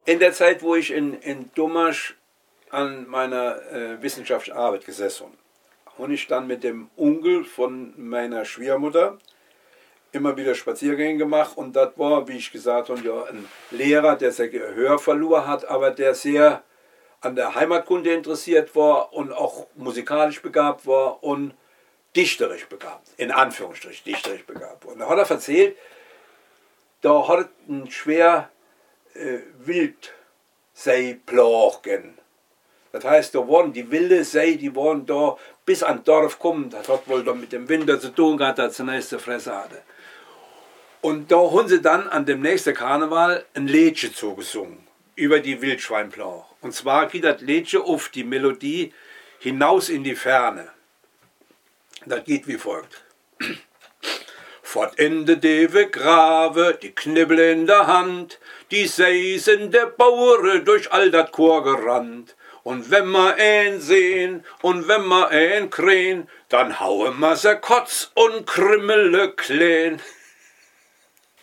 In der Zeit, wo ich in Domasch an meiner wissenschaftlichen Arbeit gesessen habe ich dann mit dem Onkel von meiner Schwiegermutter immer wieder Spaziergänge gemacht und das war, wie ich gesagt habe, ja, ein Lehrer, der sein Gehör verloren hat, aber der sehr an der Heimatkunde interessiert war und auch musikalisch begabt war und dichterisch begabt, in Anführungsstrichen dichterisch begabt. Und da hat er erzählt, da hat es ein schwer Wildseeplagen. Das heißt, da waren die wilde See, die waren da bis an Dorf kommen. Das hat wohl dann mit dem Winter zu tun gehabt, dass sie nächste Fresse hatte. Und da haben sie dann an dem nächsten Karneval ein Liedchen zugesungen über die Wildschweinplage. Und zwar geht das Liedchen auf die Melodie Hinaus in die Ferne. Das geht wie folgt. Fort in de Dewe Grave, die Knibbel in der Hand, die Seisen der Bauere durch all dat Chor gerannt. Und wenn ma ein sehen und wenn ma ein krähen, dann haue ma se Kotz und krimmele klähen.